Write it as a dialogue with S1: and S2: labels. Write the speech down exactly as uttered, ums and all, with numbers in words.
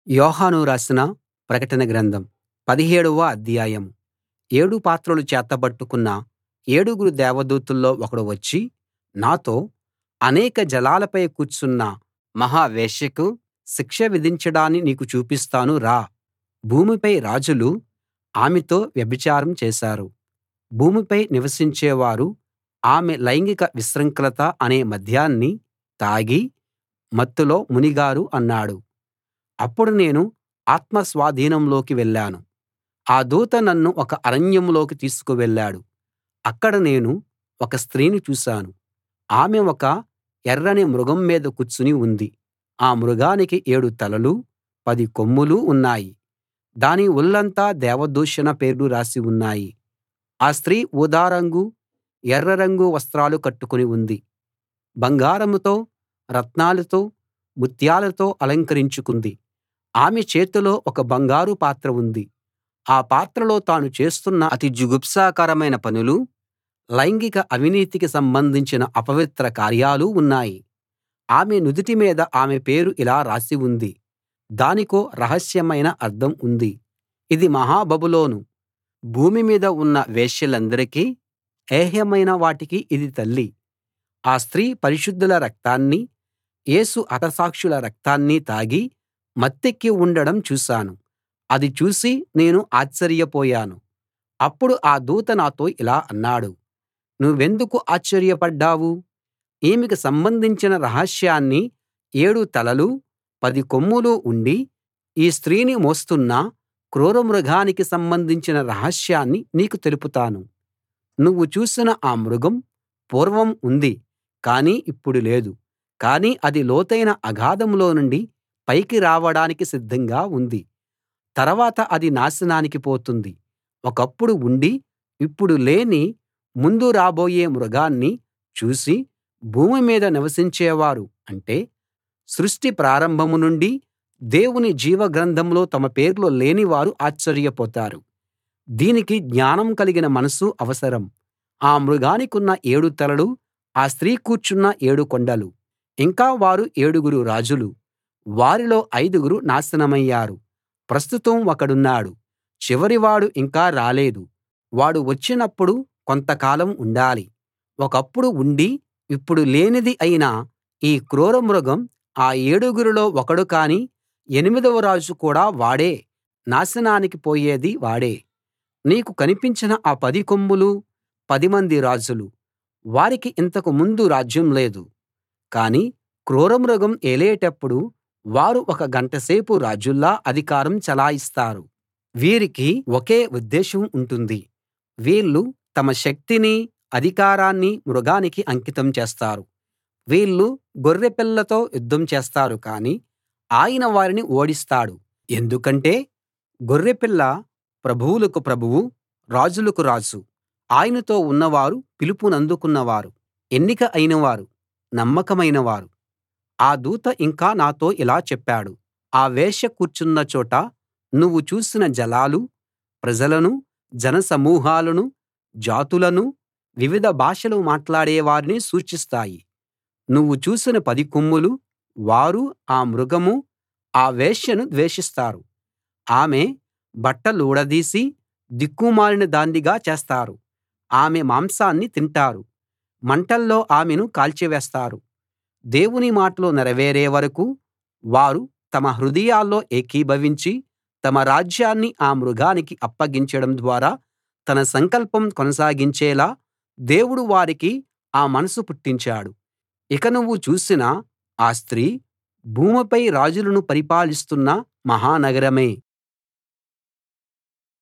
S1: యోహాను రాసిన ప్రకటన గ్రంథం పదిహేడవ అధ్యాయం. ఏడు పాత్రలు చేతబట్టుకున్న ఏడుగురు దేవదూతల్లో ఒకడు వచ్చి నాతో, అనేక జలాలపై కూర్చున్న మహా వేశ్యకు శిక్ష విధించడాన్ని నీకు చూపిస్తాను రా. భూమిపై రాజులు ఆమెతో వ్యభిచారం చేశారు. భూమిపై నివసించేవారు ఆమె లైంగిక విశృంఖలత అనే మద్యాన్ని తాగి మత్తులో మునిగారు అన్నాడు. అప్పుడు నేను ఆత్మ స్వాధీనంలోకి వెళ్ళాను. ఆ దూత నన్ను ఒక అరణ్యంలోకి తీసుకువెళ్ళాడు. అక్కడ నేను ఒక స్త్రీని చూశాను. ఆమె ఒక ఎర్రని మృగం మీద కూర్చుని ఉంది. ఆ మృగానికి ఏడు తలలూ పది కొమ్ములూ ఉన్నాయి. దాని ఒళ్లంతా దేవదూషణ పేర్లు రాసి ఉన్నాయి. ఆ స్త్రీ ఊదా రంగు, ఎర్ర రంగు వస్త్రాలు కట్టుకుని ఉంది. బంగారంతో, రత్నాలతో, ముత్యాలతో అలంకరించుకుంది. ఆమె చేతిలో ఒక బంగారు పాత్ర ఉంది. ఆ పాత్రలో తాను చేస్తున్న అతి జుగుప్సాకరమైన పనులూ, లైంగిక అవినీతికి సంబంధించిన అపవిత్ర కార్యాలూ ఉన్నాయి. ఆమె నుదిటి మీద ఆమె పేరు ఇలా రాసి ఉంది. దానికో రహస్యమైన అర్థం ఉంది. ఇది మహా బబులోను, భూమి మీద ఉన్న వేశ్యలందరికీ, ఏహ్యమైన వాటికి ఇది తల్లి. ఆ స్త్రీ పరిశుద్ధుల రక్తాన్నీ, యేసు హతసాక్షుల రక్తాన్నీ తాగి మత్తెక్కి ఉండడం చూశాను. అది చూసి నేను ఆశ్చర్యపోయాను. అప్పుడు ఆ దూత నాతో ఇలా అన్నాడు, నువ్వెందుకు ఆశ్చర్యపడ్డావు? ఈమెకు సంబంధించిన రహస్యాన్నీ, ఏడు తలలూ పది కొమ్ములూ ఉండి ఈ స్త్రీని మోస్తున్న క్రూరమృగానికి సంబంధించిన రహస్యాన్ని నీకు తెలుపుతాను. నువ్వు చూసిన ఆ మృగం పూర్వం ఉంది, కానీ ఇప్పుడు లేదు. కానీ అది లోతైన అగాధంలో నుండి పైకి రావడానికి సిద్ధంగా ఉంది. తర్వాత అది నాశనానికి పోతుంది. ఒకప్పుడు ఉండి ఇప్పుడు లేని ముందు రాబోయే మృగాన్ని చూసి భూమి మీద నివసించేవారు, అంటే సృష్టి ప్రారంభం నుండి దేవుని జీవ గ్రంథంలో తమ పేర్లు లేనివారు ఆశ్చర్యపోతారు. దీనికి జ్ఞానం కలిగిన మనసు అవసరం. ఆ మృగానికున్న ఏడు తలలు, ఆ స్త్రీ కూర్చున్న ఏడు కొండలు, ఇంకా వారు ఏడుగురు రాజులు. వారిలో ఐదుగురు నాశనమయ్యారు. ప్రస్తుతం ఒకడున్నాడు, చివరివాడు ఇంకా రాలేదు. వాడు వచ్చినప్పుడు కొంతకాలం ఉండాలి. ఒకప్పుడు ఉండి ఇప్పుడు లేనిది అయిన ఈ క్రూర మృగం ఆ ఏడుగురిలో ఒకడు కాని ఎనిమిదవ రాజు కూడా వాడే. నాశనానికి పోయేది వాడే. నీకు కనిపించిన ఆ పది కొమ్ములూ పదిమంది రాజులు. వారికి ఇంతకు ముందు రాజ్యం లేదు. కానీ క్రూరమృగం ఏలేటప్పుడు వారు ఒక గంటసేపు రాజుల్లా అధికారం చలాయిస్తారు. వీరికి ఒకే ఉద్దేశం ఉంటుంది. వీళ్ళు తమ శక్తినీ, అధికారాన్నీ మృగానికి అంకితం చేస్తారు. వీళ్ళు గొర్రెపిల్లతో యుద్ధం చేస్తారు కానీ ఆయన వారిని ఓడిస్తాడు. ఎందుకంటే గొర్రెపిల్ల ప్రభువులకు ప్రభువు, రాజులకు రాజు. ఆయనతో ఉన్నవారు పిలుపునందుకున్నవారు, ఎన్నిక అయినవారు, నమ్మకమైనవారు. ఆ దూత ఇంకా నాతో ఇలా చెప్పాడు, ఆ వేశ్య కూర్చున్న చోట నువ్వు చూసిన జలాలు ప్రజలనూ, జనసమూహాలనూ, జాతులనూ, వివిధ భాషలు మాట్లాడేవారిని సూచిస్తాయి. నువ్వు చూసిన పది కొమ్ములు వారు, ఆ మృగమూ, ఆ వేశ్యను ద్వేషిస్తారు. ఆమె బట్టలూడదీసి దిక్కుమాలిన దాన్నిగా చేస్తారు. ఆమె మాంసాన్ని తింటారు. మంటల్లో ఆమెను కాల్చివేస్తారు. దేవుని మాటలు నెరవేరే వరకూ వారు తమ హృదయాల్లో ఏకీభవించి తమ రాజ్యాన్ని ఆ మృగానికి అప్పగించడం ద్వారా తన సంకల్పం కొనసాగించేలా దేవుడు వారికి ఆ మనసు పుట్టించాడు. ఇక నువ్వు చూసిన ఆ స్త్రీ భూమిపై రాజులను పరిపాలిస్తున్న మహానగరమే.